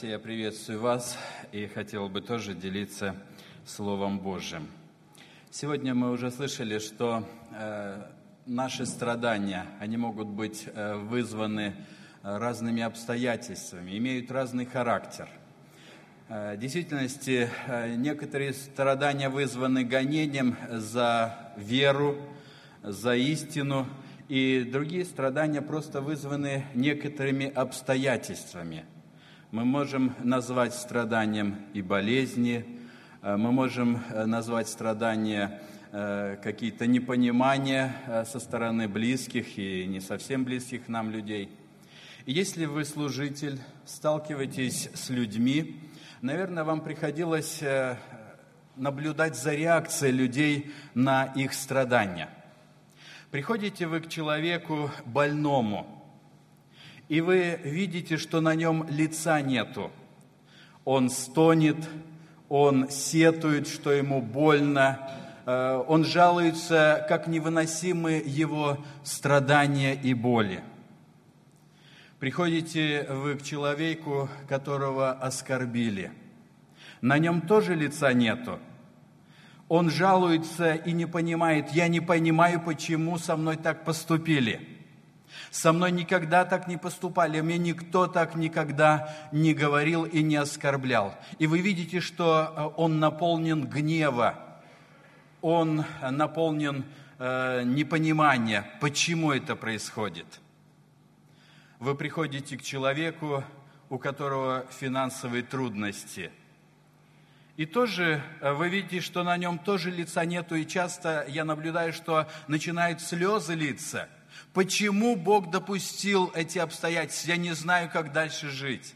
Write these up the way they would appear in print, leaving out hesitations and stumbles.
Братья, я приветствую вас и хотел бы тоже делиться Словом Божьим. Сегодня мы уже слышали, что наши страдания, они могут быть вызваны разными обстоятельствами, имеют разный характер. В действительности, некоторые страдания вызваны гонением за веру, за истину, и другие страдания просто вызваны некоторыми обстоятельствами. Мы можем назвать страданием и болезни, мы можем назвать страдания какие-то непонимания со стороны близких и не совсем близких нам людей. И если вы служитель, сталкиваетесь с людьми, наверное, вам приходилось наблюдать за реакцией людей на их страдания. Приходите вы к человеку больному, и вы видите, что на нем лица нету. Он стонет, он сетует, что ему больно, он жалуется, как невыносимы его страдания и боли. Приходите вы к человеку, которого оскорбили. На нем тоже лица нету. Он жалуется и не понимает: я не понимаю, почему со мной так поступили. Со мной никогда так не поступали, мне никто так никогда не говорил и не оскорблял. И вы видите, что он наполнен гнева, он наполнен непонимания, почему это происходит. Вы приходите к человеку, у которого финансовые трудности, и тоже вы видите, что на нем тоже лица нету, и часто я наблюдаю, что начинают слезы литься. Почему Бог допустил эти обстоятельства? Я не знаю, как дальше жить.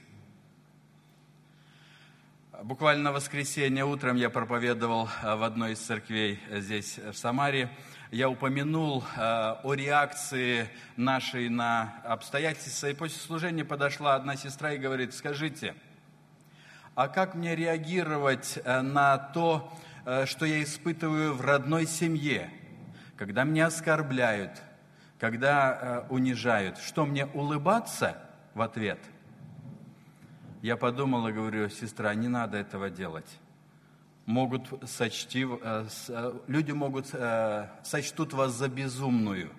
Буквально в воскресенье утром я проповедовал в одной из церквей здесь, в Самаре. Я упомянул о реакции нашей на обстоятельства. И после служения подошла одна сестра и говорит: скажите, а как мне реагировать на то, что я испытываю в родной семье, когда меня оскорбляют, когда унижают? Что, мне улыбаться в ответ? Я подумал и говорю: сестра, не надо этого делать. Люди сочтут вас за безумную.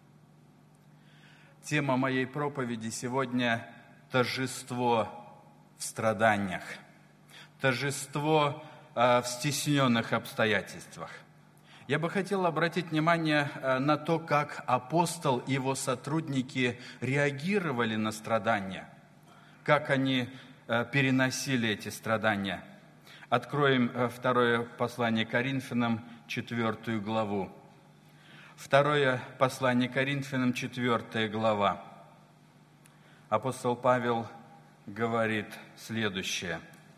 Тема моей проповеди сегодня – торжество в страданиях, торжество в стесненных обстоятельствах. Я бы хотел обратить внимание на то, как апостол и его сотрудники реагировали на страдания, как они переносили эти страдания. Откроем второе послание Коринфянам, 4 главу. Второе послание Коринфянам, 4 глава. Апостол Павел говорит следующее: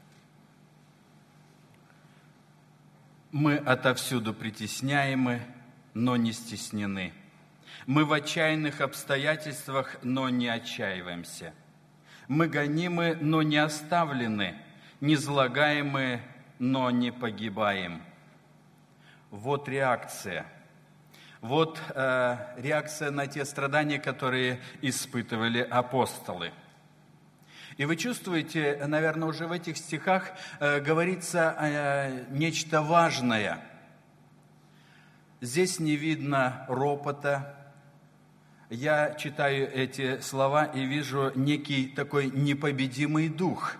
«Мы отовсюду притесняемы, но не стеснены. Мы в отчаянных обстоятельствах, но не отчаиваемся. Мы гонимы, но не оставлены, низлагаемы, но не погибаем». Вот реакция. Вот реакция на те страдания, которые испытывали апостолы. И вы чувствуете, наверное, уже в этих стихах говорится нечто важное. Здесь не видно ропота. Я читаю эти слова и вижу некий такой непобедимый дух.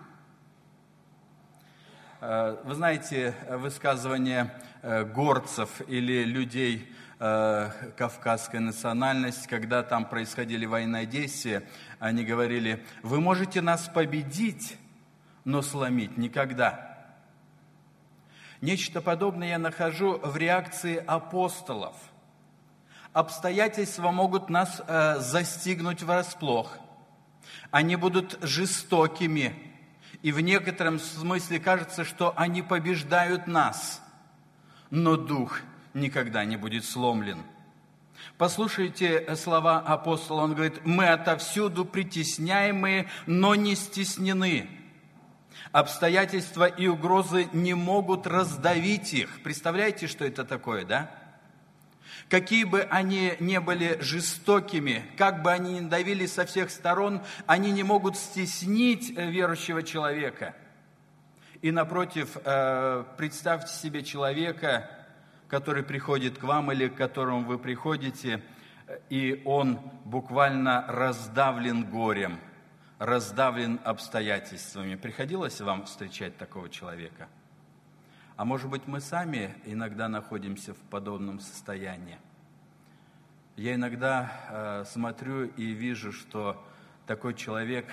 Вы знаете высказывание горцев или людей кавказской национальности, когда там происходили военные действия, они говорили: вы можете нас победить, но сломить никогда. Нечто подобное я нахожу в реакции апостолов. Обстоятельства могут нас застигнуть врасплох. Они будут жестокими, и в некотором смысле кажется, что они побеждают нас, но дух никогда не будет сломлен. Послушайте слова апостола. Он говорит: мы отовсюду притесняемые, но не стеснены. Обстоятельства и угрозы не могут раздавить их. Представляете, что это такое, да? Какие бы они ни были жестокими, как бы они ни давили со всех сторон, они не могут стеснить верующего человека. И напротив, представьте себе человека, который приходит к вам или к которому вы приходите, и он буквально раздавлен горем, раздавлен обстоятельствами. Приходилось вам встречать такого человека? А может быть, мы сами иногда находимся в подобном состоянии. Я иногда смотрю и вижу, что такой человек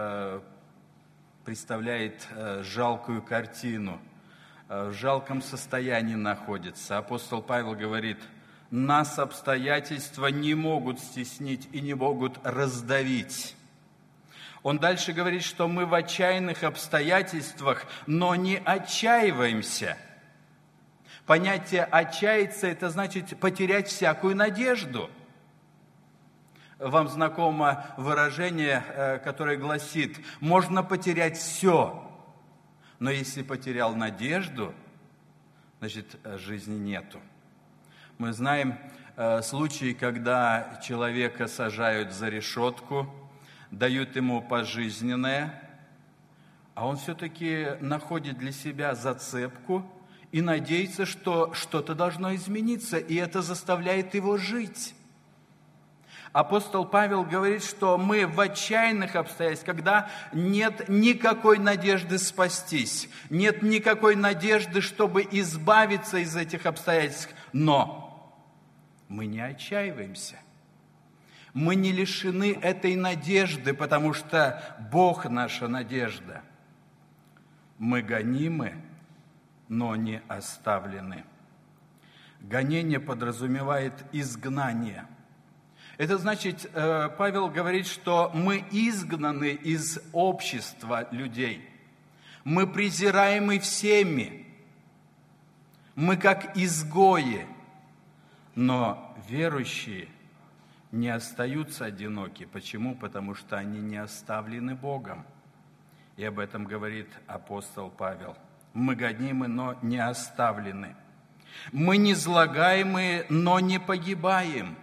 представляет жалкую картину, в жалком состоянии находится. Апостол Павел говорит: нас обстоятельства не могут стеснить и не могут раздавить. Он дальше говорит, что мы в отчаянных обстоятельствах, но не отчаиваемся. Понятие «отчаяться» – это значит потерять всякую надежду. Вам знакомо выражение, которое гласит: можно потерять все, но если потерял надежду, значит, жизни нету. Мы знаем случаи, когда человека сажают за решетку, дают ему пожизненное, а он все-таки находит для себя зацепку и надеется, что что-то должно измениться, и это заставляет его жить. Апостол Павел говорит, что мы в отчаянных обстоятельствах, когда нет никакой надежды спастись, нет никакой надежды, чтобы избавиться из этих обстоятельств, но мы не отчаиваемся. Мы не лишены этой надежды, потому что Бог наша надежда. Мы гонимы, но не оставлены. Гонение подразумевает изгнание. Это значит, Павел говорит, что мы изгнаны из общества людей. Мы презираемы всеми. Мы как изгои. Но верующие не остаются одиноки. Почему? Потому что они не оставлены Богом. И об этом говорит апостол Павел. Мы гонимы, но не оставлены. Мы низлагаемые, но не погибаем.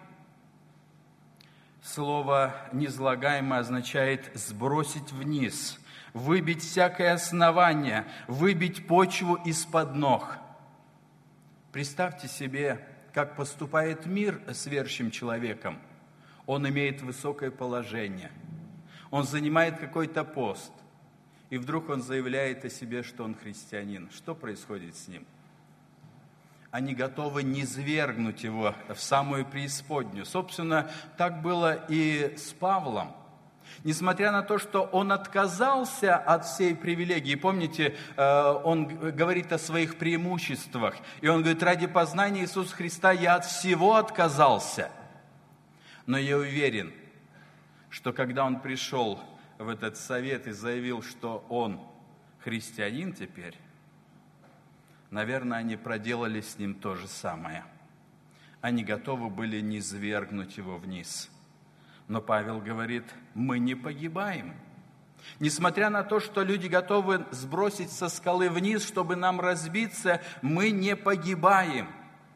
Слово «низлагаемое» означает сбросить вниз, выбить всякое основание, выбить почву из-под ног. Представьте себе, как поступает мир с верующим человеком. Он имеет высокое положение, он занимает какой-то пост, и вдруг он заявляет о себе, что он христианин. Что происходит с ним? Они готовы низвергнуть его в самую преисподнюю. Собственно, так было и с Павлом. Несмотря на то, что он отказался от всей привилегии, помните, он говорит о своих преимуществах, и он говорит: ради познания Иисуса Христа я от всего отказался. Но я уверен, что когда он пришел в этот совет и заявил, что он христианин теперь, наверное, они проделали с ним то же самое. Они готовы были низвергнуть его вниз. Но Павел говорит: мы не погибаем. Несмотря на то, что люди готовы сбросить со скалы вниз, чтобы нам разбиться, мы не погибаем.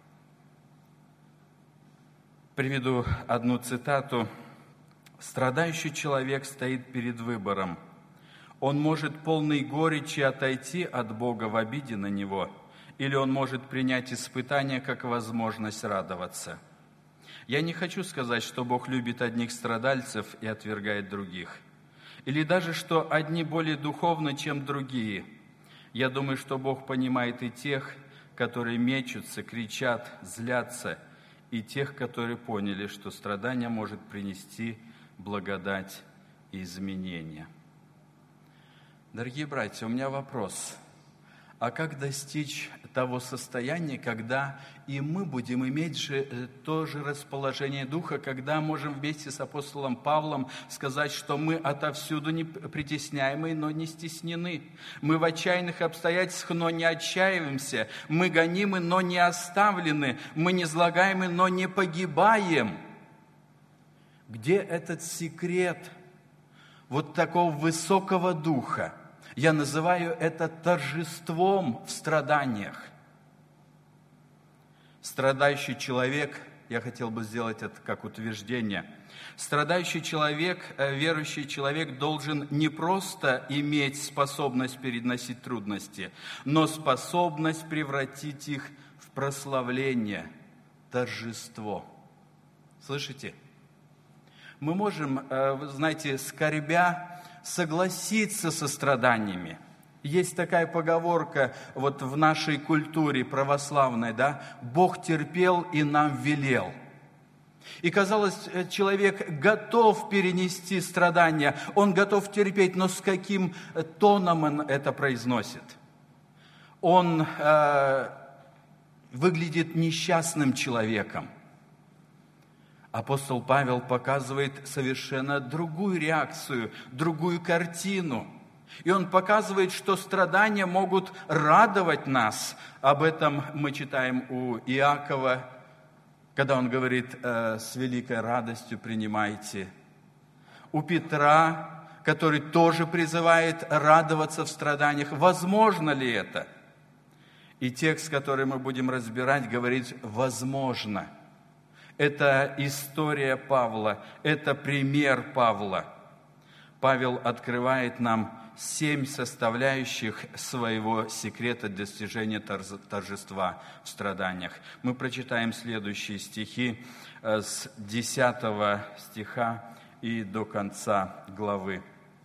Приведу одну цитату. «Страдающий человек стоит перед выбором. Он может полной горечи отойти от Бога в обиде на Него, или он может принять испытание как возможность радоваться. Я не хочу сказать, что Бог любит одних страдальцев и отвергает других, или даже, что одни более духовны, чем другие. Я думаю, что Бог понимает и тех, которые мечутся, кричат, злятся, и тех, которые поняли, что страдание может принести благодать и изменения». Дорогие братья, у меня вопрос. А как достичь того состояния, когда и мы будем иметь же то же расположение духа, когда можем вместе с апостолом Павлом сказать, что мы отовсюду не притесняемы, но не стеснены. Мы в отчаянных обстоятельствах, но не отчаиваемся. Мы гонимы, но не оставлены. Мы низлагаемы, но не погибаем. Где этот секрет вот такого высокого духа? Я называю это торжеством в страданиях. Страдающий человек, я хотел бы сделать это как утверждение, страдающий человек, верующий человек должен не просто иметь способность переносить трудности, но способность превратить их в прославление, торжество. Слышите? Мы можем, вы знаете, скорбя, согласиться со страданиями. Есть такая поговорка вот в нашей культуре православной, да? «Бог терпел и нам велел». И, казалось, человек готов перенести страдания, он готов терпеть, но с каким тоном он это произносит? Он выглядит несчастным человеком. Апостол Павел показывает совершенно другую реакцию, другую картину. И он показывает, что страдания могут радовать нас. Об этом мы читаем у Иакова, когда он говорит: «С великой радостью принимайте». У Петра, который тоже призывает радоваться в страданиях. Возможно ли это? И текст, который мы будем разбирать, говорит: возможно. Это история Павла, это пример Павла. Павел открывает нам 7 составляющих своего секрета достижения торжества в страданиях. Мы прочитаем следующие стихи с 10 стиха и до конца главы.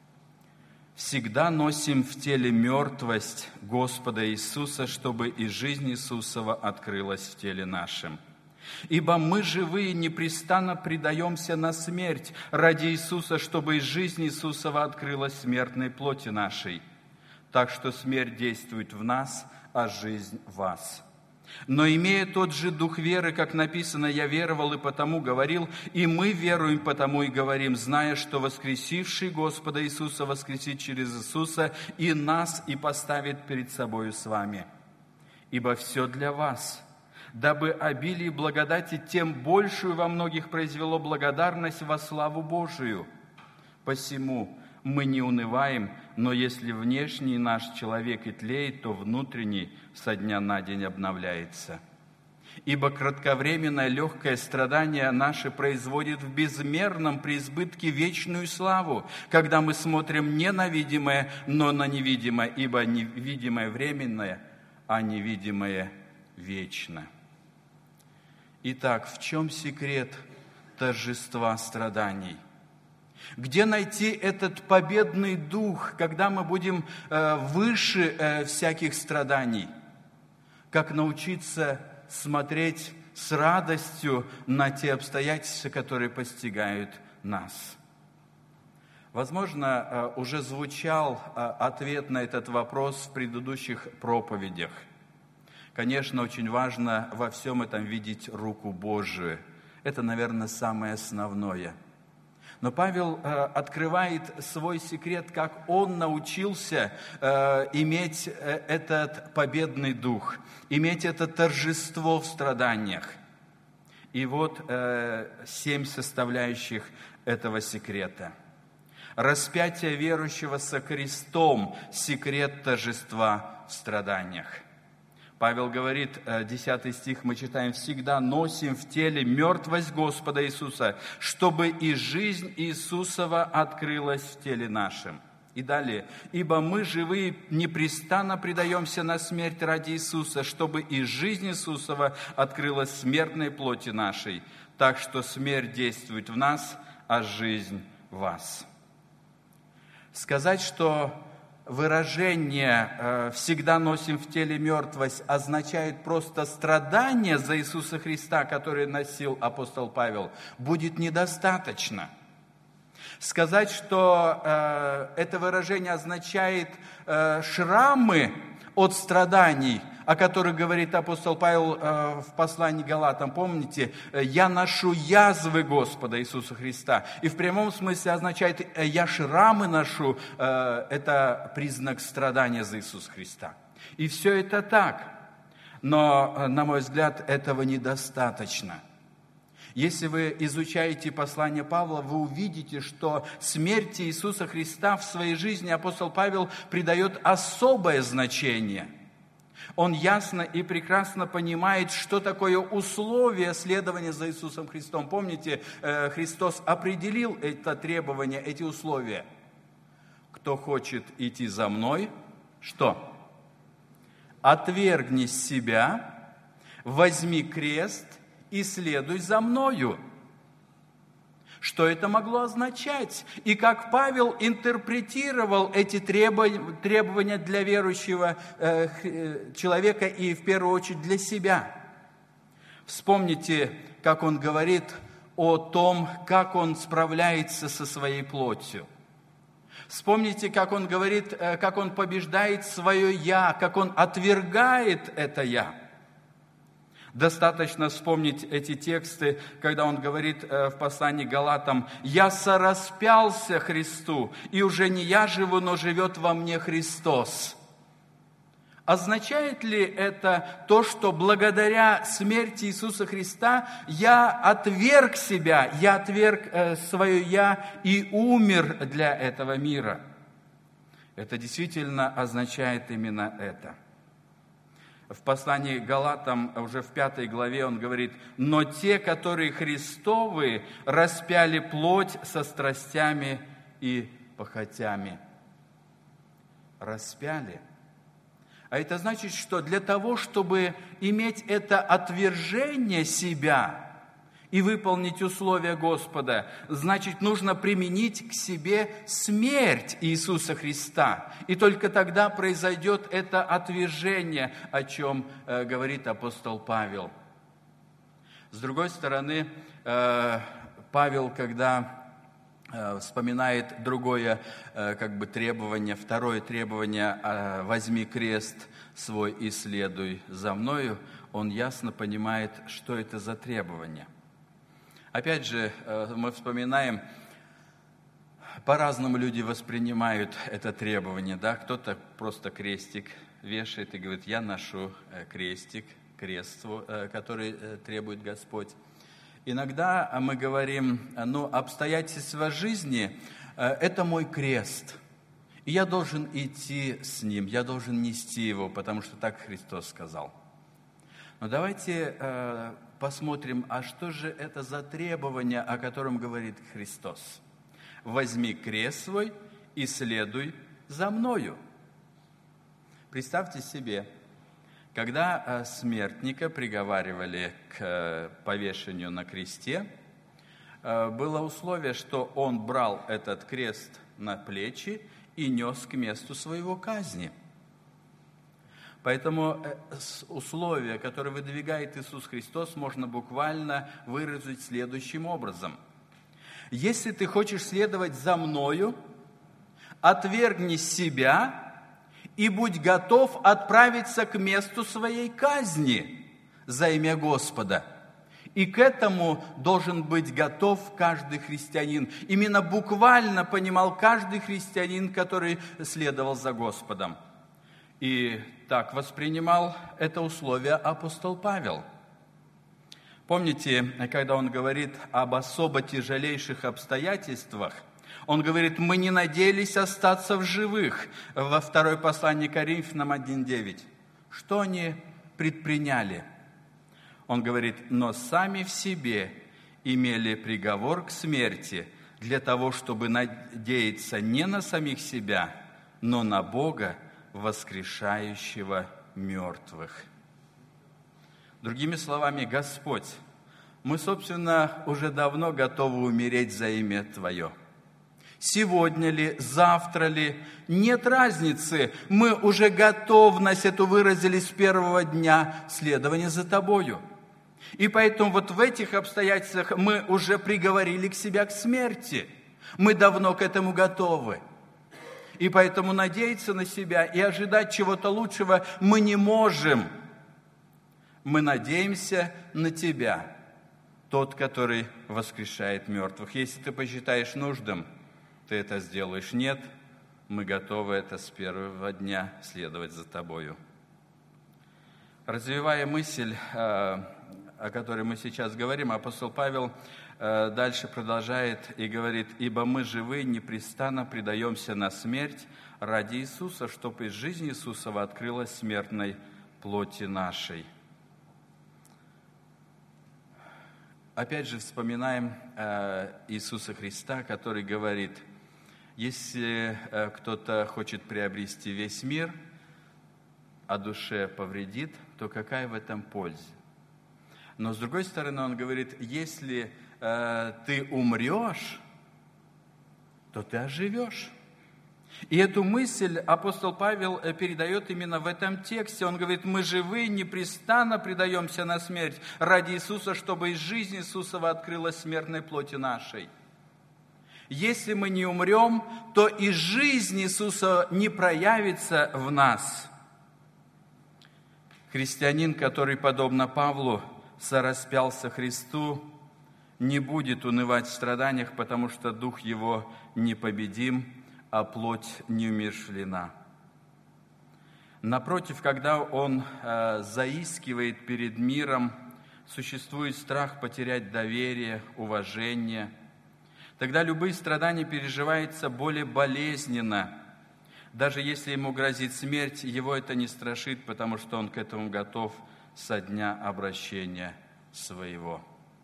«Всегда носим в теле мертвость Господа Иисуса, чтобы и жизнь Иисусова открылась в теле нашем. Ибо мы, живые, непрестанно предаемся на смерть ради Иисуса, чтобы и жизнь Иисусова открылась в смертной плоти нашей. Так что смерть действует в нас, а жизнь в вас. Но имея тот же дух веры, как написано: «Я веровал и потому говорил», и мы веруем, потому и говорим, зная, что воскресивший Господа Иисуса воскресит через Иисуса и нас, и поставит перед собою с вами. Ибо все для вас, дабы обилие благодати тем большую во многих произвело благодарность во славу Божию. Посему мы не унываем, но если внешний наш человек и тлеет, то внутренний со дня на день обновляется. Ибо кратковременное легкое страдание наше производит в безмерном преизбытке вечную славу, когда мы смотрим не на видимое, но на невидимое, ибо невидимое временное, а невидимое вечно». Итак, в чем секрет торжества страданий? Где найти этот победный дух, когда мы будем выше всяких страданий? Как научиться смотреть с радостью на те обстоятельства, которые постигают нас? Возможно, уже звучал ответ на этот вопрос в предыдущих проповедях. Конечно, очень важно во всем этом видеть руку Божию. Это, наверное, самое основное. Но Павел открывает свой секрет, как он научился иметь этот победный дух, иметь это торжество в страданиях. И вот 7 составляющих этого секрета. Распятие верующего со крестом – секрет торжества в страданиях. Павел говорит, 10 стих мы читаем: «Всегда носим в теле мертвость Господа Иисуса, чтобы и жизнь Иисусова открылась в теле нашем». И далее: «Ибо мы, живые, непрестанно предаемся на смерть ради Иисуса, чтобы и жизнь Иисусова открылась в смертной плоти нашей. Так что смерть действует в нас, а жизнь в вас». Сказать, что выражение «всегда носим в теле мертвость» означает просто страдание за Иисуса Христа, которое носил апостол Павел, будет недостаточно. Сказать, что это выражение означает шрамы от страданий, о которых говорит апостол Павел в послании к Галатам. Помните, «Я ношу язвы Господа Иисуса Христа». И в прямом смысле означает «я шрамы ношу». Это признак страдания за Иисуса Христа. И все это так. Но, на мой взгляд, этого недостаточно. Если вы изучаете послание Павла, вы увидите, что смерти Иисуса Христа в своей жизни апостол Павел придает особое значение. Он ясно и прекрасно понимает, что такое условие следования за Иисусом Христом. Помните, Христос определил это требование, эти условия. Кто хочет идти за мной, что? Отвергни себя, возьми крест и следуй за мною. Что это могло означать? И как Павел интерпретировал эти требования для верующего человека и в первую очередь для себя. Вспомните, как он говорит о том, как он справляется со своей плотью. Вспомните, как он говорит, как он побеждает свое «я», как он отвергает это «я». Достаточно вспомнить эти тексты, когда он говорит в послании к Галатам: «Я сораспялся Христу, и уже не я живу, но живет во мне Христос». Означает ли это то, что благодаря смерти Иисуса Христа я отверг себя, я отверг свое «я» и умер для этого мира? Это действительно означает именно это. В послании к Галатам, уже в 5 главе, он говорит: «Но те, которые Христовы, распяли плоть со страстями и похотями». Распяли. А это значит, что для того, чтобы иметь это отвержение себя и выполнить условия Господа, значит, нужно применить к себе смерть Иисуса Христа. И только тогда произойдет это отвержение, о чем говорит апостол Павел. С другой стороны, Павел, когда вспоминает другое требование, второе требование: «Возьми крест свой и следуй за мною», он ясно понимает, что это за требование. Опять же, мы вспоминаем, по-разному люди воспринимают это требование. Да? Кто-то просто крестик вешает и говорит: «Я ношу крестик, крест, который требует Господь». Иногда мы говорим: обстоятельства жизни – это мой крест, и я должен идти с ним, я должен нести его, потому что так Христос сказал. Но давайте посмотрим, а что же это за требование, о котором говорит Христос? «Возьми крест свой и следуй за мною». Представьте себе, когда смертника приговаривали к повешению на кресте, было условие, что он брал этот крест на плечи и нес к месту своего казни. Поэтому условия, которые выдвигает Иисус Христос, можно буквально выразить следующим образом: «Если ты хочешь следовать за мною, отвергни себя и будь готов отправиться к месту своей казни за имя Господа». И к этому должен быть готов каждый христианин. Именно буквально понимал каждый христианин, который следовал за Господом. И так воспринимал это условие апостол Павел. Помните, когда он говорит об особо тяжелейших обстоятельствах, он говорит: «Мы не надеялись остаться в живых». Во второй послании к Коринфянам 1:9. Что они предприняли? Он говорит: «Но сами в себе имели приговор к смерти, для того, чтобы надеяться не на самих себя, но на Бога, воскрешающего мертвых». Другими словами, Господь, мы, собственно, уже давно готовы умереть за имя Твое. Сегодня ли, завтра ли, нет разницы. Мы уже готовность эту выразили с первого дня следования за Тобою. И поэтому вот в этих обстоятельствах мы уже приговорили к себя к смерти. Мы давно к этому готовы. И поэтому надеяться на себя и ожидать чего-то лучшего мы не можем. Мы надеемся на Тебя, тот, который воскрешает мертвых. Если ты посчитаешь нужным, ты это сделаешь. Нет, мы готовы это с первого дня следовать за Тобою. Развивая мысль, о которой мы сейчас говорим, апостол Павел дальше продолжает и говорит: «Ибо мы живы, непрестанно предаемся на смерть ради Иисуса, чтобы из жизни Иисусова открылась смертной плоти нашей. Опять же вспоминаем Иисуса Христа, который говорит: если кто-то хочет приобрести весь мир, а душе повредит, то какая в этом польза? Но с другой стороны, он говорит: если ты умрешь, то ты оживешь. И эту мысль апостол Павел передает именно в этом тексте. Он говорит: мы живы, непрестанно предаемся на смерть ради Иисуса, чтобы из жизни Иисусова открылась смертной плоти нашей. Если мы не умрем, то и жизнь Иисуса не проявится в нас. Христианин, который, подобно Павлу, сораспялся Христу, не будет унывать в страданиях, потому что дух его непобедим, а плоть не умерщвлена. Напротив, когда он заискивает перед миром, существует страх потерять доверие, уважение. Тогда любые страдания переживаются более болезненно. Даже если ему грозит смерть, его это не страшит, потому что он к этому готов со дня обращения своего.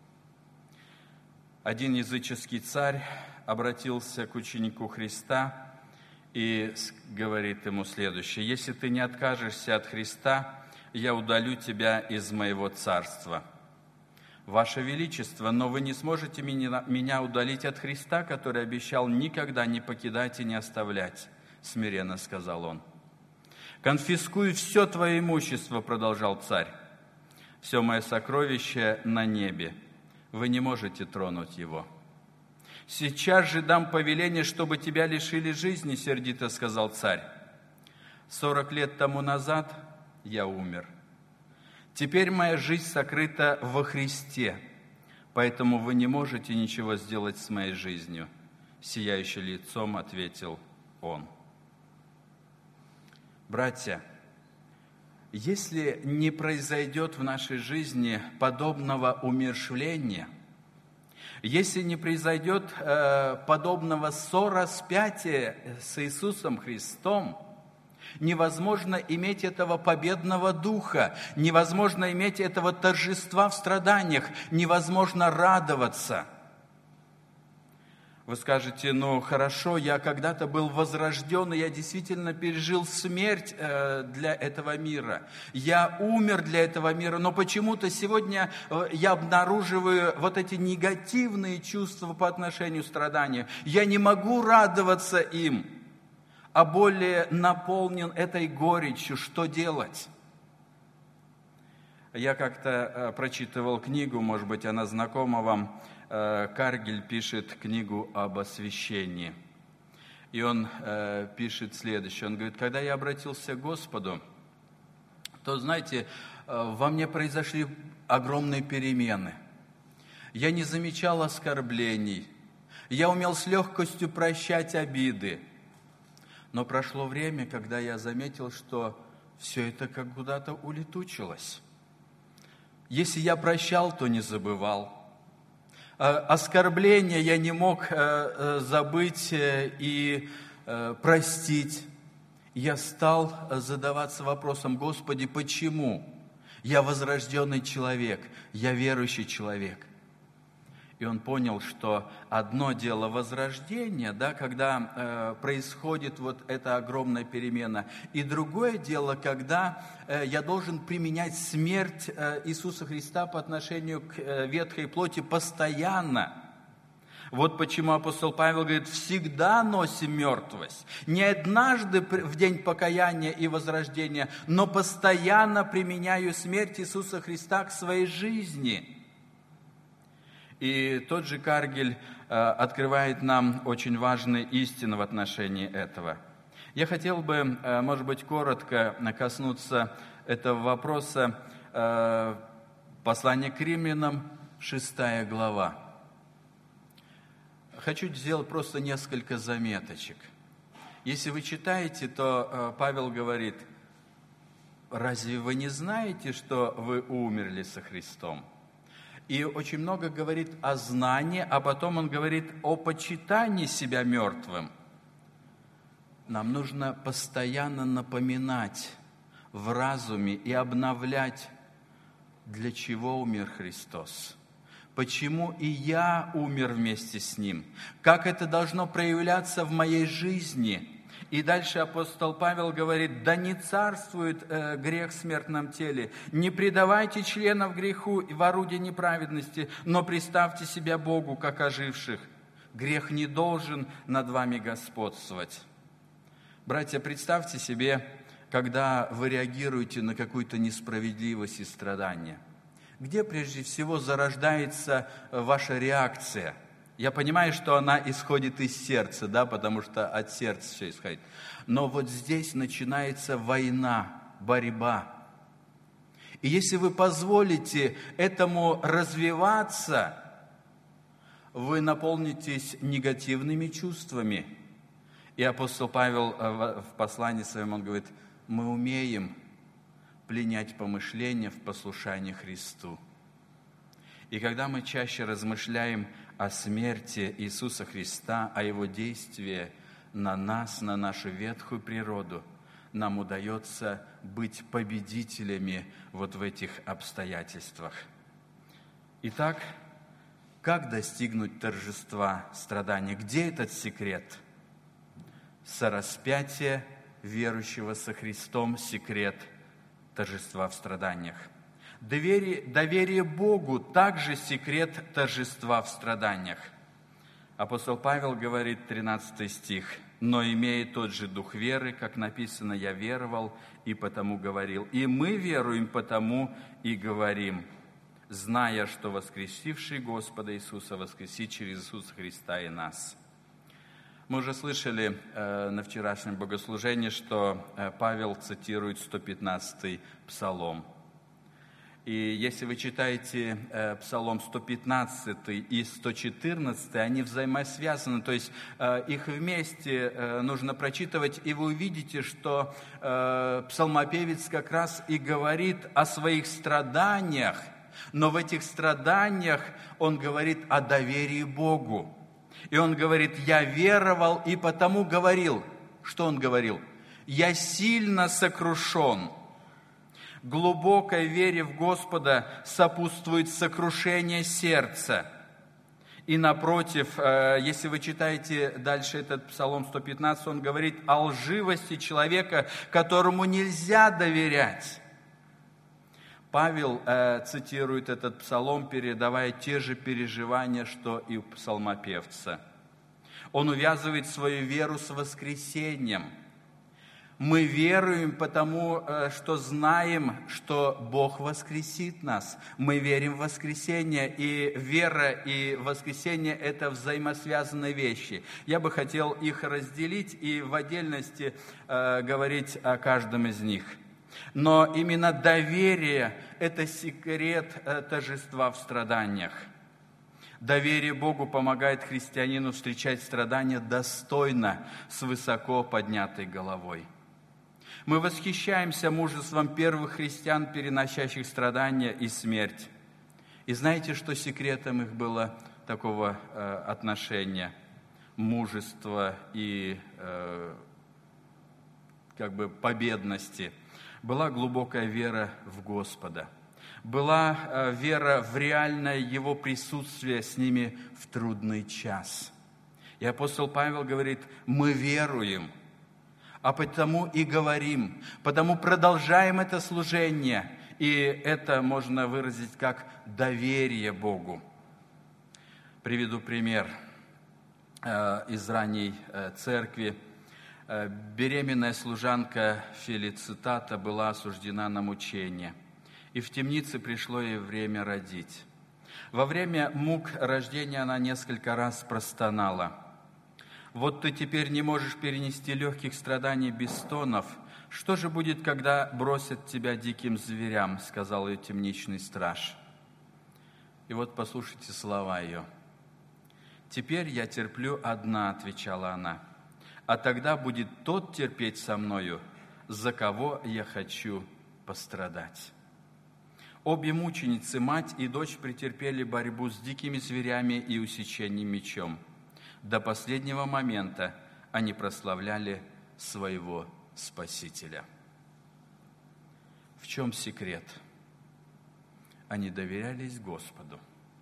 Один языческий царь обратился к ученику Христа и говорит ему следующее: «Если ты не откажешься от Христа, я удалю тебя из моего царства». «Ваше Величество, но вы не сможете меня удалить от Христа, который обещал никогда не покидать и не оставлять», — смиренно сказал он. «Конфискуй все твое имущество», — продолжал царь. «Все мое сокровище на небе. Вы не можете тронуть его». «Сейчас же дам повеление, чтобы тебя лишили жизни», — сердито сказал царь. 40 лет тому назад я умер. Теперь моя жизнь сокрыта во Христе, поэтому вы не можете ничего сделать с моей жизнью, — сияющим лицом ответил он. Братья, если не произойдет в нашей жизни подобного умерщвления, если не произойдет подобного сораспятия с Иисусом Христом, невозможно иметь этого победного духа, невозможно иметь этого торжества в страданиях, невозможно радоваться. Вы скажете: ну хорошо, я когда-то был возрожден, и я действительно пережил смерть для этого мира. Я умер для этого мира, но почему-то сегодня я обнаруживаю вот эти негативные чувства по отношению к страданию. Я не могу радоваться им, а более наполнен этой горечью. Что делать? Я как-то прочитывал книгу, может быть, она знакома вам. Каргель пишет книгу об освящении. И он пишет следующее. Он говорит: когда я обратился к Господу, то, знаете, во мне произошли огромные перемены. Я не замечал оскорблений. Я умел с легкостью прощать обиды. Но прошло время, когда я заметил, что все это как куда-то улетучилось. Если я прощал, то не забывал. Оскорбления я не мог забыть и простить. Я стал задаваться вопросом: Господи, почему? Я возрожденный человек, я верующий человек. И он понял, что одно дело возрождения, да, когда происходит вот эта огромная перемена, и другое дело, когда я должен применять смерть Иисуса Христа по отношению к ветхой плоти постоянно. Вот почему апостол Павел говорит: всегда носим мертвость. Не однажды в день покаяния и возрождения, но постоянно применяю смерть Иисуса Христа к своей жизни. И тот же Каргель открывает нам очень важные истины в отношении этого. Я хотел бы, может быть, коротко коснуться этого вопроса. Послание к Римлянам, 6 глава. Хочу сделать просто несколько заметочек. Если вы читаете, то Павел говорит: разве вы не знаете, что вы умерли со Христом? И очень много говорит о знании, а потом он говорит о почитании себя мертвым. Нам нужно постоянно напоминать: в разуме и обновлять, для чего умер Христос. Почему и я умер вместе с Ним? Как это должно проявляться в моей жизни? И дальше апостол Павел говорит: да не царствует грех в смертном теле, не предавайте членов греху и в орудие неправедности, но представьте себя Богу, как оживших. Грех не должен над вами господствовать. Братья, представьте себе, когда вы реагируете на какую-то несправедливость и страдания. Где прежде всего зарождается ваша реакция? Я понимаю, что она исходит из сердца, да, потому что от сердца все исходит. Но вот здесь начинается война, борьба. И если вы позволите этому развиваться, вы наполнитесь негативными чувствами. И апостол Павел в послании своем, он говорит: мы умеем пленять помышления в послушании Христу. И когда мы чаще размышляем о смерти Иисуса Христа, о Его действии на нас, на нашу ветхую природу, нам удается быть победителями вот в этих обстоятельствах. Итак, как достигнуть торжества страдания? Где этот секрет? Сораспятие верующего со Христом – секрет торжества в страданиях. Доверие Богу также секрет торжества в страданиях. Апостол Павел говорит, 13 стих: «Но имея тот же дух веры, как написано, я веровал и потому говорил. И мы веруем, потому и говорим, зная, что воскресивший Господа Иисуса воскресит через Иисуса Христа и нас». Мы уже слышали на вчерашнем богослужении, что Павел цитирует 115-й псалом. И если вы читаете псалом 115 и 114, они взаимосвязаны, то есть их вместе нужно прочитывать, и вы увидите, что псалмопевец как раз и говорит о своих страданиях, но в этих страданиях он говорит о доверии Богу. И он говорит: «Я веровал и потому говорил». Что он говорил? «Я сильно сокрушен». Глубокой вере в Господа сопутствует сокрушение сердца. И напротив, если вы читаете дальше этот Псалом 115, он говорит о лживости человека, которому нельзя доверять. Павел цитирует этот псалом, передавая те же переживания, что и у псалмопевца. Он увязывает свою веру с воскресением. Мы веруем, потому что знаем, что Бог воскресит нас. Мы верим в воскресение, и вера и воскресение – это взаимосвязанные вещи. Я бы хотел их разделить и в отдельности говорить о каждом из них. Но именно доверие – это секрет торжества в страданиях. Доверие Богу помогает христианину встречать страдания достойно, с высоко поднятой головой. Мы восхищаемся мужеством первых христиан, переносящих страдания и смерть. И знаете, что секретом их было такого отношения, мужества и победности? Была глубокая вера в Господа. Была вера в реальное Его присутствие с ними в трудный час. И апостол Павел говорит: мы веруем, а потому и говорим, потому продолжаем это служение. И это можно выразить как доверие Богу. Приведу пример из ранней церкви. Беременная служанка Фелицитата была осуждена на мучение, и в темнице пришло ей время родить. Во время мук рождения она несколько раз простонала: «Вот ты теперь не можешь перенести легких страданий без стонов. Что же будет, когда бросят тебя диким зверям?» — сказал ее темничный страж. И вот послушайте слова ее. «Теперь я терплю одна», — отвечала она, «а тогда будет тот терпеть со мною, за кого я хочу пострадать». Обе мученицы, мать и дочь, претерпели борьбу с дикими зверями и усечением мечом. До последнего момента они прославляли своего Спасителя. В чем секрет? Они доверялись Господу.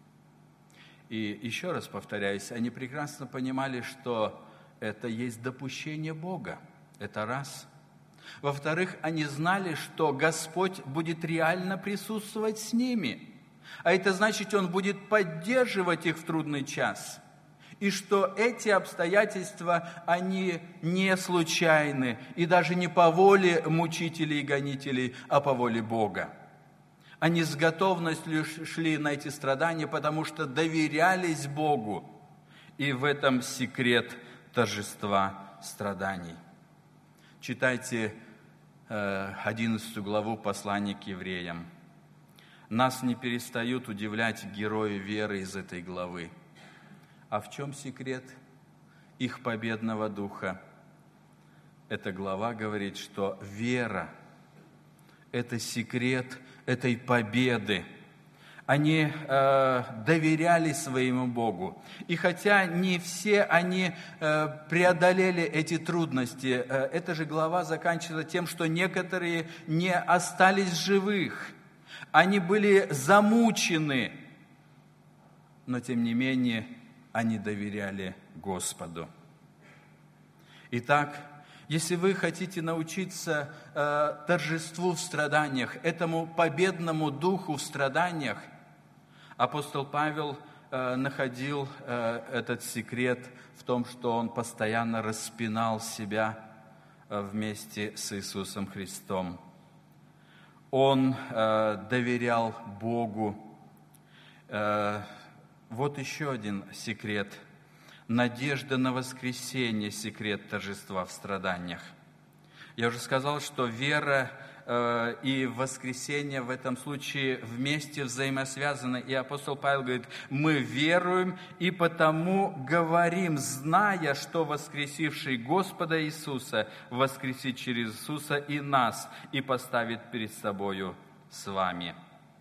И еще раз повторяюсь, они прекрасно понимали, что это есть допущение Бога. Это раз. Во-вторых, они знали, что Господь будет реально присутствовать с ними. А это значит, Он будет поддерживать их в трудный час. И что эти обстоятельства, они не случайны. И даже не по воле мучителей и гонителей, а по воле Бога. Они с готовностью шли на эти страдания, потому что доверялись Богу. И в этом секрет торжества страданий. Читайте 11 главу послания к евреям. Нас не перестают удивлять герои веры из этой главы. А в чем секрет их победного духа? Эта глава говорит, что вера – это секрет этой победы. Они доверяли своему Богу. И хотя не все они преодолели эти трудности, эта же глава заканчивается тем, что некоторые не остались живых. Они были замучены, но тем не менее они доверяли Господу. Итак, если вы хотите научиться торжеству в страданиях, этому победному духу в страданиях, апостол Павел находил этот секрет в том, что он постоянно распинал себя вместе с Иисусом Христом. Он доверял Богу. Вот еще один секрет. Надежда на воскресение – секрет торжества в страданиях. Я уже сказал, что вера и воскресение в этом случае вместе взаимосвязаны. И апостол Павел говорит, мы веруем и потому говорим, зная, что воскресивший Господа Иисуса воскресит через Иисуса и нас, и поставит перед собою с вами.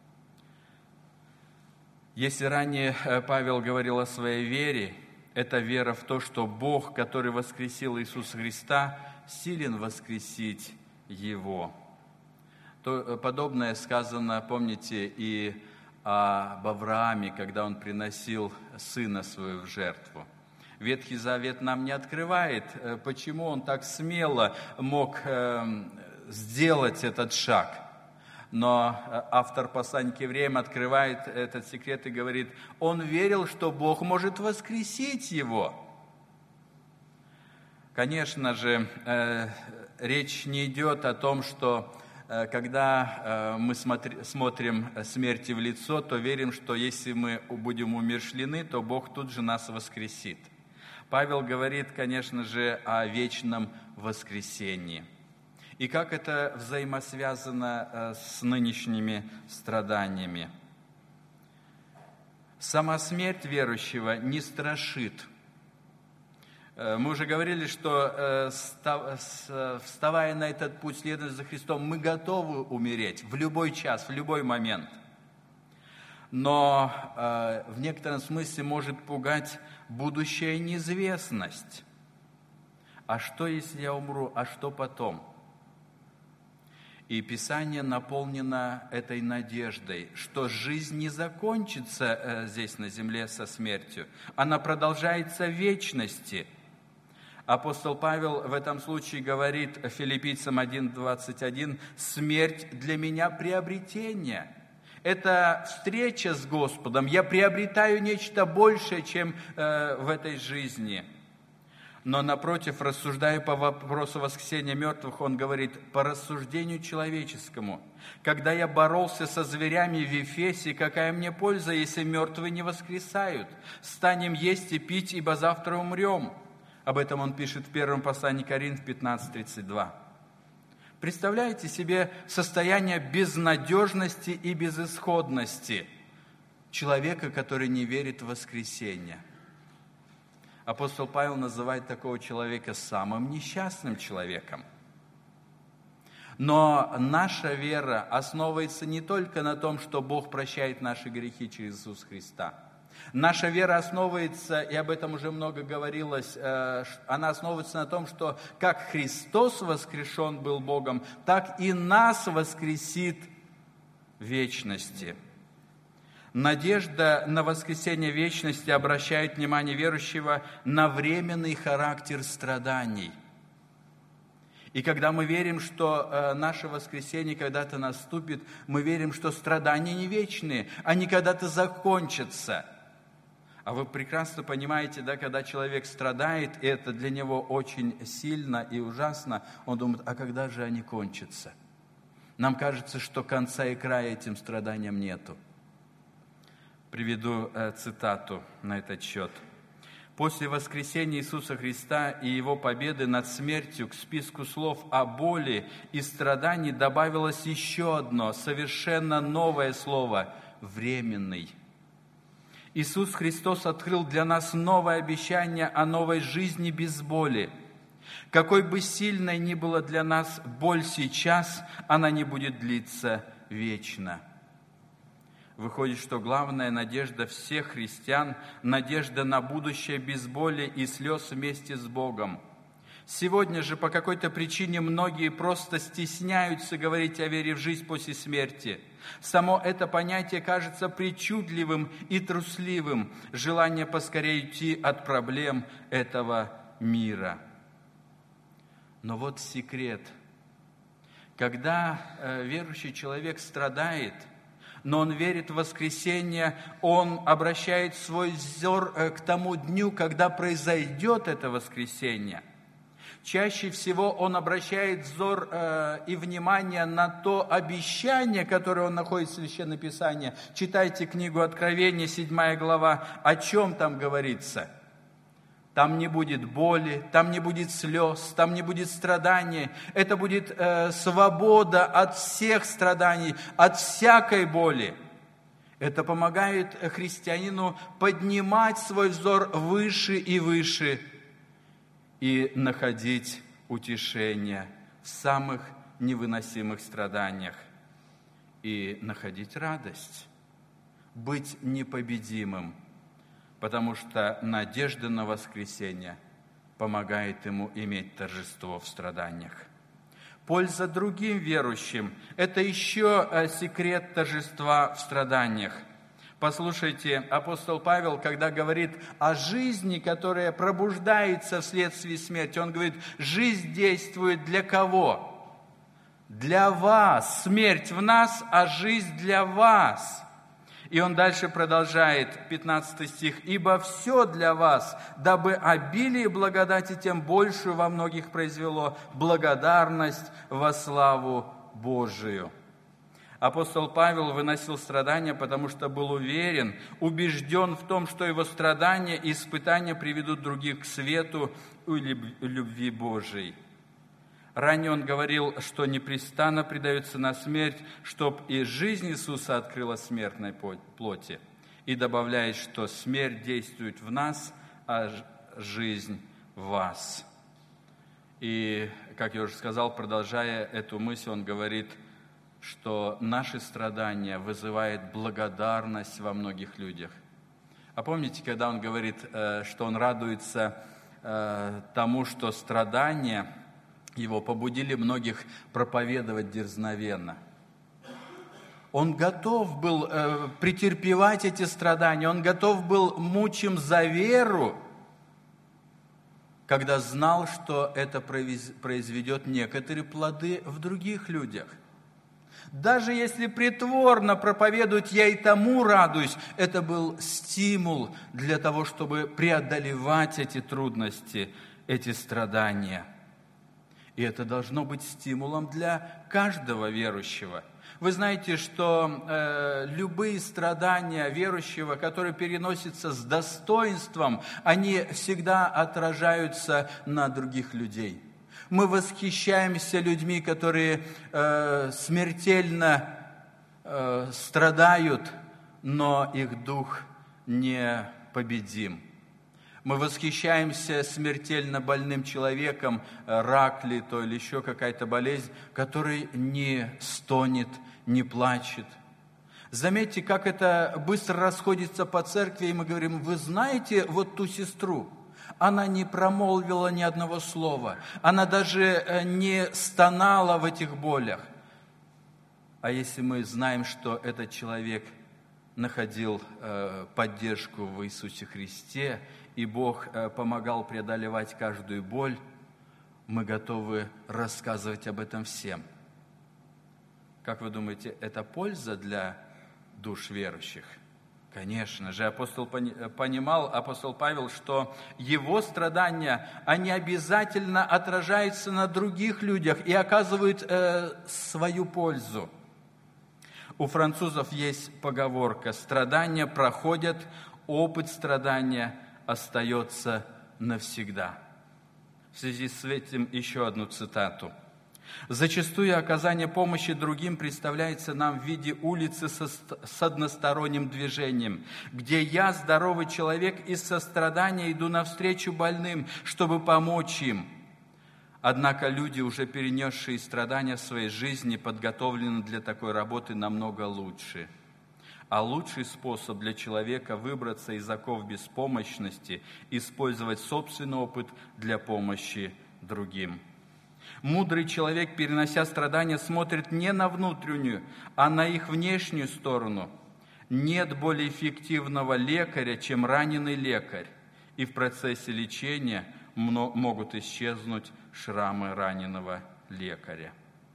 Если ранее Павел говорил о своей вере, это вера в то, что Бог, который воскресил Иисуса Христа, силен воскресить Его. Подобное сказано, помните, и об Аврааме, когда он приносил сына своего в жертву. Ветхий Завет нам не открывает, почему он так смело мог сделать этот шаг. Но автор послания к евреям открывает этот секрет и говорит, он верил, что Бог может воскресить его. Конечно же, речь не идет о том, что когда мы смотрим смерти в лицо, то верим, что если мы будем умерщвлены, то Бог тут же нас воскресит. Павел говорит, конечно же, о вечном воскресении. И как это взаимосвязано с нынешними страданиями. Сама смерть верующего не страшит. Мы уже говорили, что вставая на этот путь следования за Христом, мы готовы умереть в любой час, в любой момент. Но в некотором смысле может пугать будущая неизвестность. А что, если я умру? А что потом? И Писание наполнено этой надеждой, что жизнь не закончится здесь на земле со смертью. Она продолжается в вечности. Апостол Павел в этом случае говорит Филиппийцам 1:21, «Смерть для меня приобретение». Это встреча с Господом. Я приобретаю нечто большее, чем в этой жизни. Но, напротив, рассуждая по вопросу воскресения мертвых, он говорит, по рассуждению человеческому. Когда я боролся со зверями в Ефесе, какая мне польза, если мертвые не воскресают? Станем есть и пить, ибо завтра умрем. Об этом он пишет в первом послании к Коринфянам 15:32. Представляете себе состояние безнадежности и безысходности человека, который не верит в воскресение. Апостол Павел называет такого человека самым несчастным человеком. Но наша вера основывается не только на том, что Бог прощает наши грехи через Иисуса Христа, Наша вера основывается, и об этом уже много говорилось, она основывается на том, что как Христос воскрешен был Богом, так и нас воскресит в вечности. Надежда на воскресение вечности обращает внимание верующего на временный характер страданий. И когда мы верим, что наше воскресение когда-то наступит, мы верим, что страдания не вечные, они когда-то закончатся. А вы прекрасно понимаете, да, когда человек страдает, и это для него очень сильно и ужасно, он думает, а когда же они кончатся? Нам кажется, что конца и края этим страданиям нету. Приведу цитату на этот счет. После воскресения Иисуса Христа и Его победы над смертью к списку слов о боли и страдании добавилось еще одно, совершенно новое слово – временный. Иисус Христос открыл для нас новое обещание о новой жизни без боли. Какой бы сильной ни была для нас боль сейчас, она не будет длиться вечно. Выходит, что главная надежда всех христиан – надежда на будущее без боли и слез вместе с Богом. Сегодня же по какой-то причине многие просто стесняются говорить о вере в жизнь после смерти. Само это понятие кажется причудливым и трусливым, желание поскорее уйти от проблем этого мира. Но вот секрет. Когда верующий человек страдает, но он верит в воскресение, он обращает свой взор к тому дню, когда произойдет это воскресение. Чаще всего он обращает взор и внимание на то обещание, которое он находит в Священном Писании. Читайте книгу Откровения, 7 глава. О чем там говорится? Там не будет боли, там не будет слез, там не будет страданий. Это будет свобода от всех страданий, от всякой боли. Это помогает христианину поднимать свой взор выше и выше и находить утешение в самых невыносимых страданиях и находить радость, быть непобедимым, потому что надежда на воскресение помогает ему иметь торжество в страданиях. Польза другим верующим – это еще секрет торжества в страданиях. Послушайте, апостол Павел, когда говорит о жизни, которая пробуждается вследствие смерти, он говорит, жизнь действует для кого? Для вас. Смерть в нас, а жизнь для вас. И он дальше продолжает, 15 стих. «Ибо все для вас, дабы обилие благодати тем большую во многих произвело благодарность во славу Божию». Апостол Павел выносил страдания, потому что был уверен, убежден в том, что его страдания и испытания приведут других к свету и любви Божией. Ранее он говорил, что непрестанно предается на смерть, чтоб и жизнь Иисуса открыла смертной плоти. И добавляет, что смерть действует в нас, а жизнь в вас. И, как я уже сказал, продолжая эту мысль, он говорит, что наши страдания вызывают благодарность во многих людях. А помните, когда он говорит, что он радуется тому, что страдания его побудили многих проповедовать дерзновенно. Он готов был претерпевать эти страдания, он готов был мучим за веру, когда знал, что это произведет некоторые плоды в других людях. Даже если притворно проповедуют «я и тому радуюсь», это был стимул для того, чтобы преодолевать эти трудности, эти страдания. И это должно быть стимулом для каждого верующего. Вы знаете, что любые страдания верующего, которые переносятся с достоинством, они всегда отражаются на других людей. Мы восхищаемся людьми, которые смертельно страдают, но их дух непобедим. Мы восхищаемся смертельно больным человеком, рак ли то или еще какая-то болезнь, который не стонет, не плачет. Заметьте, как это быстро расходится по церкви, и мы говорим: вы знаете вот ту сестру? Она не промолвила ни одного слова, она даже не стонала в этих болях. А если мы знаем, что этот человек находил поддержку в Иисусе Христе, и Бог помогал преодолевать каждую боль, мы готовы рассказывать об этом всем. Как вы думаете, это польза для душ верующих? Конечно же, апостол Павел, что его страдания, они обязательно отражаются на других людях и оказывают свою пользу. У французов есть поговорка: страдания проходят, опыт страдания остается навсегда. В связи с этим еще одну цитату. «Зачастую оказание помощи другим представляется нам в виде улицы с односторонним движением, где я, здоровый человек, из сострадания иду навстречу больным, чтобы помочь им. Однако люди, уже перенесшие страдания в своей жизни, подготовлены для такой работы намного лучше. А лучший способ для человека выбраться из оков беспомощности – использовать собственный опыт для помощи другим». Мудрый человек, перенося страдания, смотрит не на внутреннюю, а на их внешнюю сторону. Нет более эффективного лекаря, чем раненый лекарь, и в процессе лечения могут исчезнуть шрамы раненого лекаря.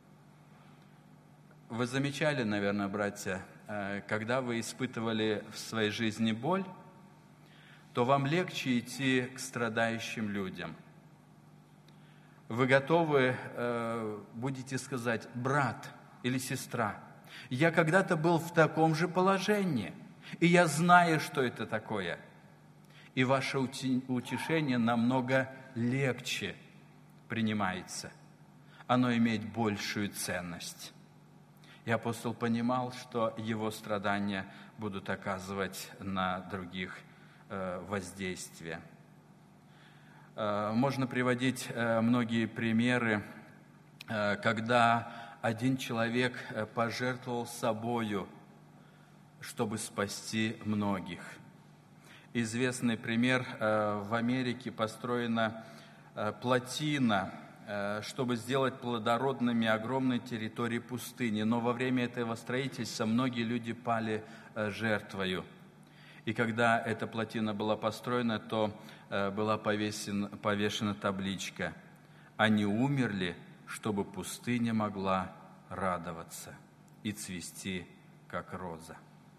Вы замечали, наверное, братья, когда вы испытывали в своей жизни боль, то вам легче идти к страдающим людям. Вы готовы будете сказать: брат или сестра, я когда-то был в таком же положении, и я знаю, что это такое. И ваше утешение намного легче принимается. Оно имеет большую ценность. И апостол понимал, что его страдания будут оказывать на других воздействие. Можно приводить многие примеры, когда один человек пожертвовал собою, чтобы спасти многих. Известный пример: в Америке построена плотина, чтобы сделать плодородными огромные территории пустыни. Но во время этого строительства многие люди пали жертвою. И когда эта плотина была построена, то была повешена табличка: «Они умерли, чтобы пустыня могла радоваться и цвести, как роза».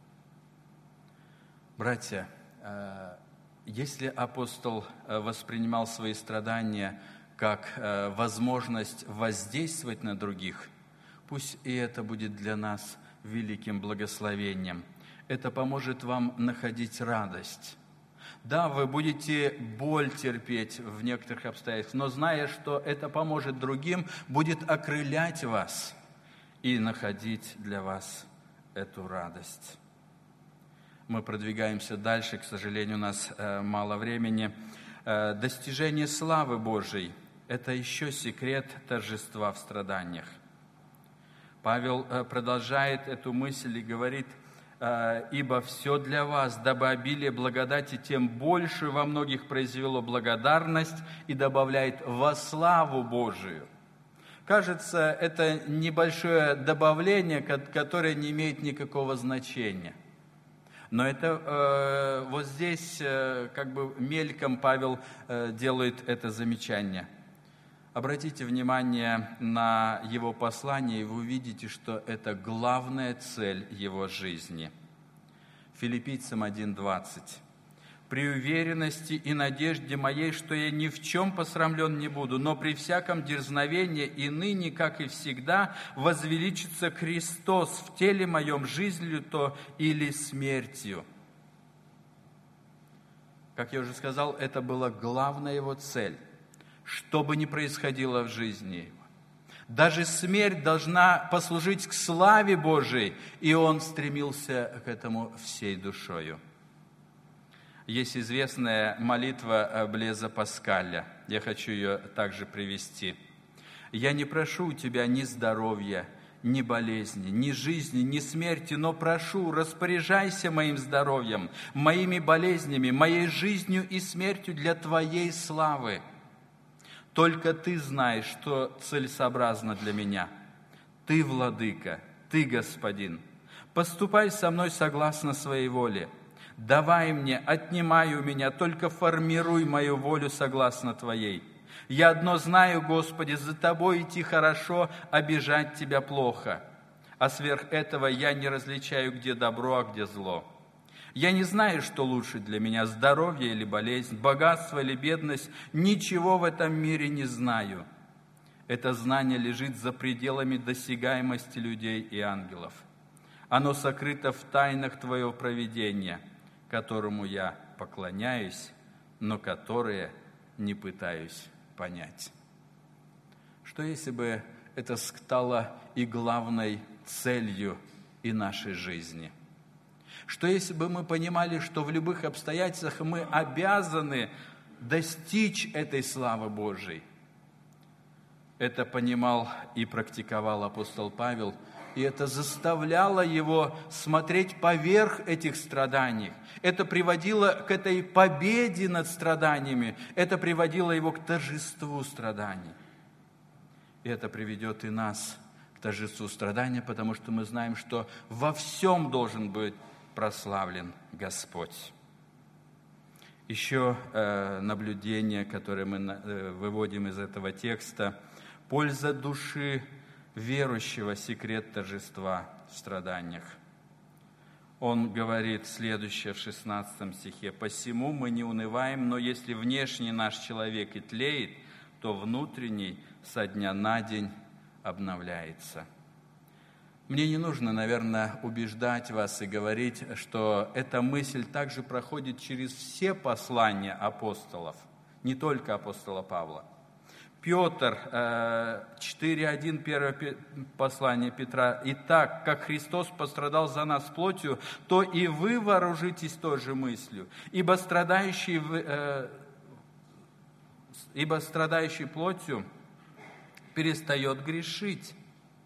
Братья, если апостол воспринимал свои страдания как возможность воздействовать на других, пусть и это будет для нас великим благословением. Это поможет вам находить радость. Да, вы будете боль терпеть в некоторых обстоятельствах, но зная, что это поможет другим, будет окрылять вас и находить для вас эту радость. Мы продвигаемся дальше, к сожалению, у нас мало времени. Достижение славы Божией – это еще секрет торжества в страданиях. Павел продолжает эту мысль и говорит: «Ибо все для вас, дабы обилие благодати тем больше во многих произвело благодарность и добавляет во славу Божию». Кажется, это небольшое добавление, которое не имеет никакого значения. Но это вот здесь как бы мельком Павел делает это замечание. Обратите внимание на его послание, и вы увидите, что это главная цель его жизни. Филиппийцам 1:20. «При уверенности и надежде моей, что я ни в чем посрамлен не буду, но при всяком дерзновении и ныне, как и всегда, возвеличится Христос в теле моем, жизнью то или смертью». Как я уже сказал, это была главная его цель. Что бы ни происходило в жизни его, даже смерть должна послужить к славе Божией, и он стремился к этому всей душою. Есть известная молитва Блеза Паскаля. Я хочу ее также привести. «Я не прошу у тебя ни здоровья, ни болезни, ни жизни, ни смерти, но прошу, распоряжайся моим здоровьем, моими болезнями, моей жизнью и смертью для Твоей славы. Только Ты знаешь, что целесообразно для меня. Ты, Владыка, Ты, Господин. Поступай со мной согласно своей воле. Давай мне, отнимай у меня, только формируй мою волю согласно Твоей. Я одно знаю, Господи, за Тобой идти хорошо, а бежать Тебя плохо. А сверх этого я не различаю, где добро, а где зло. Я не знаю, что лучше для меня, здоровье или болезнь, богатство или бедность. Ничего в этом мире не знаю. Это знание лежит за пределами досягаемости людей и ангелов. Оно сокрыто в тайнах Твоего провидения, которому я поклоняюсь, но которые не пытаюсь понять. Что если бы это стало и главной целью и нашей жизни? Что если бы мы понимали, что в любых обстоятельствах мы обязаны достичь этой славы Божией? Это понимал и практиковал апостол Павел, и это заставляло его смотреть поверх этих страданий. Это приводило к этой победе над страданиями. Это приводило его к торжеству страданий. И это приведет и нас к торжеству страдания, потому что мы знаем, что во всем должен быть прославлен Господь. Еще наблюдение, которое мы выводим из этого текста. Польза души верующего, секрет торжества в страданиях. Он говорит следующее в 16 стихе. «Посему мы не унываем, но если внешний наш человек и тлеет, то внутренний со дня на день обновляется». Мне не нужно, наверное, убеждать вас и говорить, что эта мысль также проходит через все послания апостолов, не только апостола Павла. Петр, 4:1, первое послание Петра. «Итак, как Христос пострадал за нас плотью, то и вы вооружитесь той же мыслью, ибо страдающий плотью перестает грешить».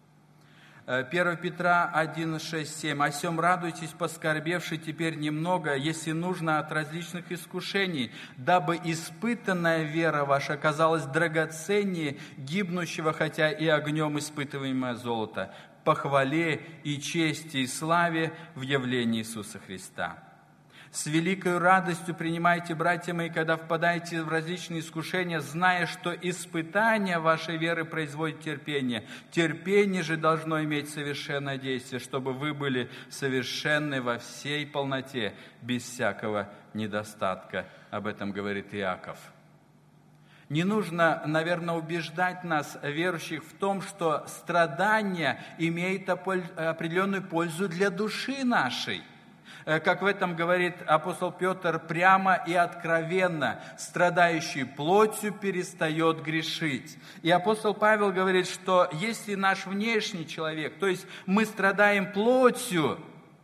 1 Петра 1:6-7. «О сем радуйтесь, поскорбевши теперь немного, если нужно, от различных искушений, дабы испытанная вера ваша оказалась драгоценнее гибнущего, хотя и огнем испытываемое золото, по хвале и чести и славе в явлении Иисуса Христа». С великой радостью принимайте, братья мои, когда впадаете в различные искушения, зная, что испытание вашей веры производит терпение. Терпение же должно иметь совершенное действие, чтобы вы были совершенны во всей полноте, без всякого недостатка. Об этом говорит Иаков. Не нужно, наверное, убеждать нас, верующих, в том, что страдания имеют определенную пользу для души нашей. Как в этом говорит апостол Петр прямо и откровенно, страдающий плотью перестает грешить. И апостол Павел говорит, что если наш внешний человек, то есть мы страдаем плотью,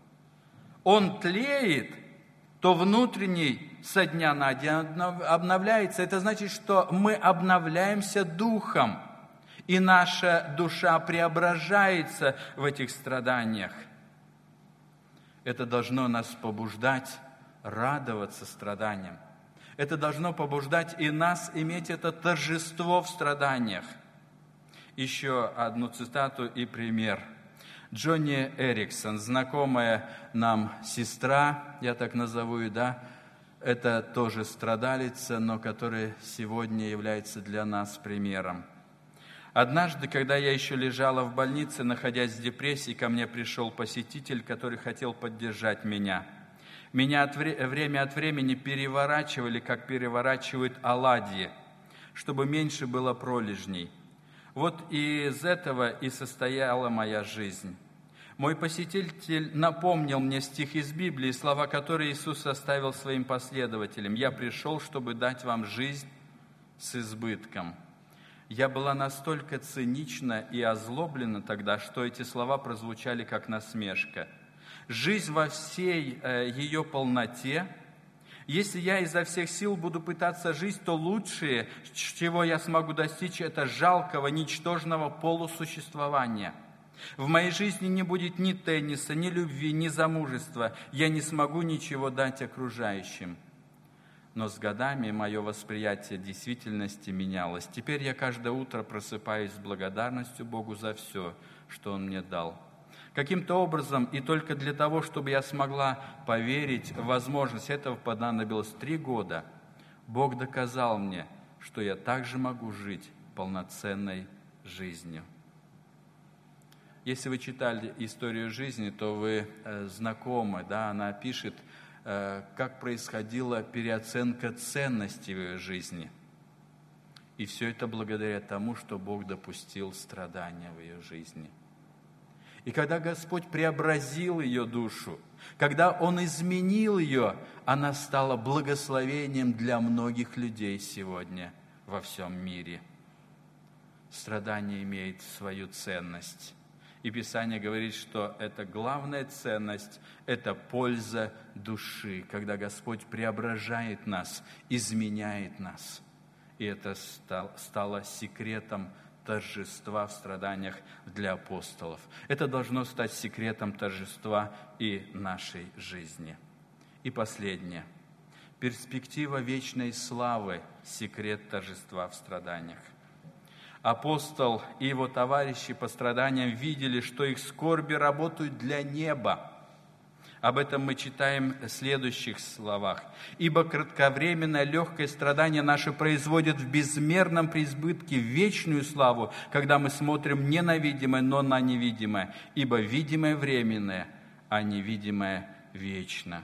он тлеет, то внутренний со дня на день обновляется. Это значит, что мы обновляемся духом, и наша душа преображается в этих страданиях. Это должно нас побуждать радоваться страданиям. Это должно побуждать и нас иметь это торжество в страданиях. Еще одну цитату и пример. Джонни Эриксон, знакомая нам сестра, я так назову ее, да, это тоже страдалица, но которая сегодня является для нас примером. Однажды, когда я еще лежала в больнице, находясь в депрессии, ко мне пришел посетитель, который хотел поддержать меня. Меня время от времени переворачивали, как переворачивают оладьи, чтобы меньше было пролежней. Вот и из этого и состояла моя жизнь. Мой посетитель напомнил мне стих из Библии, слова которые Иисус оставил своим последователям. «Я пришел, чтобы дать вам жизнь с избытком». Я была настолько цинична и озлоблена тогда, что эти слова прозвучали как насмешка. Жизнь во всей ее полноте. Если я изо всех сил буду пытаться жить, то лучшее, чего я смогу достичь, это жалкого, ничтожного полусуществования. В моей жизни не будет ни тенниса, ни любви, ни замужества. Я не смогу ничего дать окружающим. Но с годами мое восприятие действительности менялось. Теперь я каждое утро просыпаюсь с благодарностью Богу за все, что Он мне дал. Каким-то образом, и только для того, чтобы я смогла поверить в возможность этого, понадобилось 3 года. Бог доказал мне, что я также могу жить полноценной жизнью. Если вы читали историю жизни, то вы знакомы, да, она пишет, как происходила переоценка ценностей в ее жизни. И все это благодаря тому, что Бог допустил страдания в ее жизни. И когда Господь преобразил ее душу, когда Он изменил ее, она стала благословением для многих людей сегодня во всем мире. Страдание имеет свою ценность. И Писание говорит, что это главная ценность, это польза души, когда Господь преображает нас, изменяет нас. И это стало секретом торжества в страданиях для апостолов. Это должно стать секретом торжества и нашей жизни. И последнее. Перспектива вечной славы – секрет торжества в страданиях. Апостол и его товарищи по страданиям видели, что их скорби работают для неба. Об этом мы читаем в следующих словах. «Ибо кратковременное легкое страдание наше производит в безмерном преизбытке вечную славу, когда мы смотрим не на видимое, но на невидимое. Ибо видимое временное, а невидимое вечно».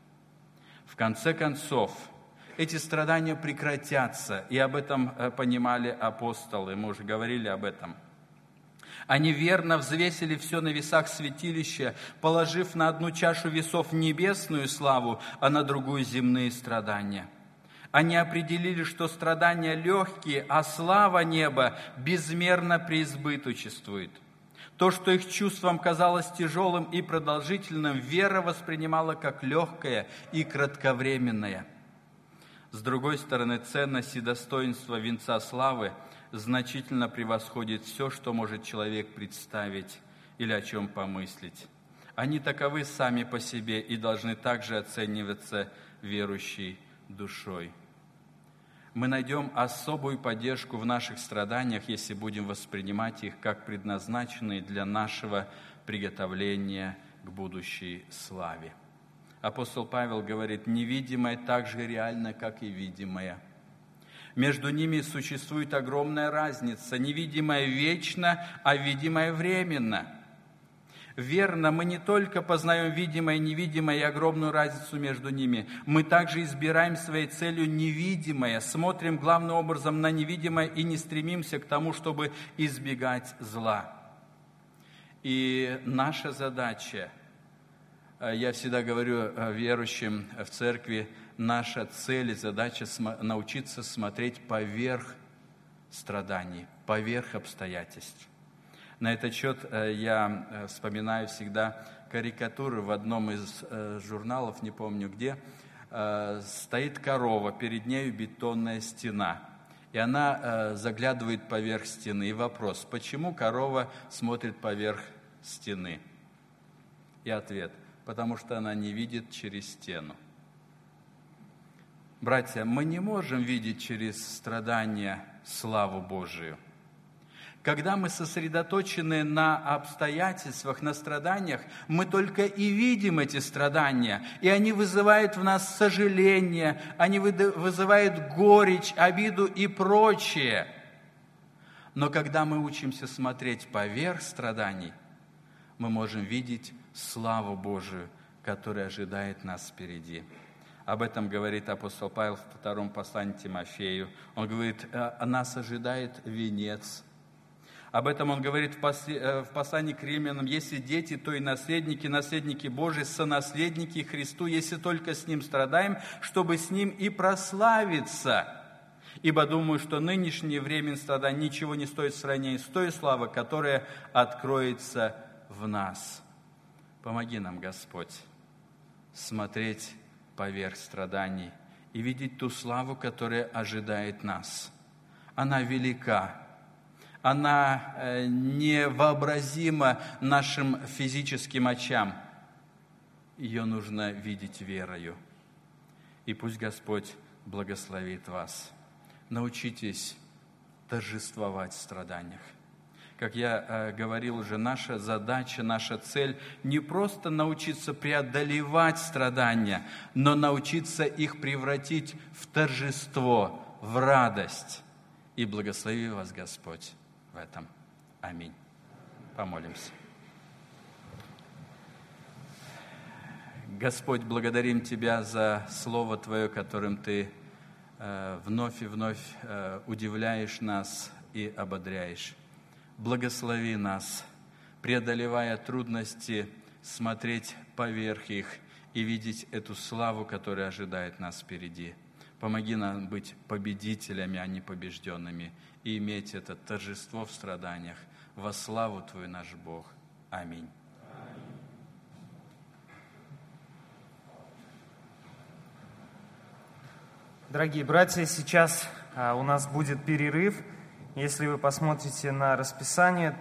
В конце концов, эти страдания прекратятся, и об этом понимали апостолы, мы уже говорили об этом. Они верно взвесили все на весах святилища, положив на одну чашу весов небесную славу, а на другую земные страдания. Они определили, что страдания легкие, а слава неба безмерно преизбыточествует. То, что их чувствам казалось тяжелым и продолжительным, вера воспринимала как легкое и кратковременное. С другой стороны, ценность и достоинство венца славы значительно превосходит все, что может человек представить или о чем помыслить. Они таковы сами по себе и должны также оцениваться верующей душой. Мы найдем особую поддержку в наших страданиях, если будем воспринимать их как предназначенные для нашего приготовления к будущей славе. Апостол Павел говорит, невидимое так же реально, как и видимое. Между ними существует огромная разница. Невидимое вечно, а видимое временно. Верно, мы не только познаем видимое и невидимое и огромную разницу между ними, мы также избираем своей целью невидимое, смотрим главным образом на невидимое и не стремимся к тому, чтобы избегать зла. И наша задача, я всегда говорю верующим в церкви, наша цель и задача научиться смотреть поверх страданий, поверх обстоятельств. На этот счет я вспоминаю всегда карикатуры в одном из журналов, не помню где, стоит корова, перед нею бетонная стена, и она заглядывает поверх стены. И вопрос, почему корова смотрит поверх стены? И ответ, потому что она не видит через стену. Братья, мы не можем видеть через страдания славу Божию. Когда мы сосредоточены на обстоятельствах, на страданиях, мы только и видим эти страдания, и они вызывают в нас сожаление, они вызывают горечь, обиду и прочее. Но когда мы учимся смотреть поверх страданий, мы можем видеть славу Божию, которая ожидает нас впереди. Об этом говорит апостол Павел в 2 послании Тимофею. Он говорит, нас ожидает венец. Об этом он говорит в послании к Римлянам. Если дети, то и наследники, наследники Божии, сонаследники Христу, если только с Ним страдаем, чтобы с Ним и прославиться. Ибо думаю, что нынешнее время страданий ничего не стоит в сравнении с той славой, которая откроется в нас. Помоги нам, Господь, смотреть поверх страданий и видеть ту славу, которая ожидает нас. Она велика, она невообразима нашим физическим очам. Ее нужно видеть верою. И пусть Господь благословит вас. Научитесь торжествовать в страданиях. Как я говорил уже, наша задача, наша цель не просто научиться преодолевать страдания, но научиться их превратить в торжество, в радость. И благослови вас Господь в этом. Аминь. Помолимся. Господь, благодарим Тебя за Слово Твое, которым Ты вновь и вновь удивляешь нас и ободряешь. Благослови нас, преодолевая трудности, смотреть поверх их и видеть эту славу, которая ожидает нас впереди. Помоги нам быть победителями, а не побежденными, и иметь это торжество в страданиях. Во славу Твою, наш Бог. Аминь. Дорогие братья, сейчас у нас будет перерыв. Если вы посмотрите на расписание,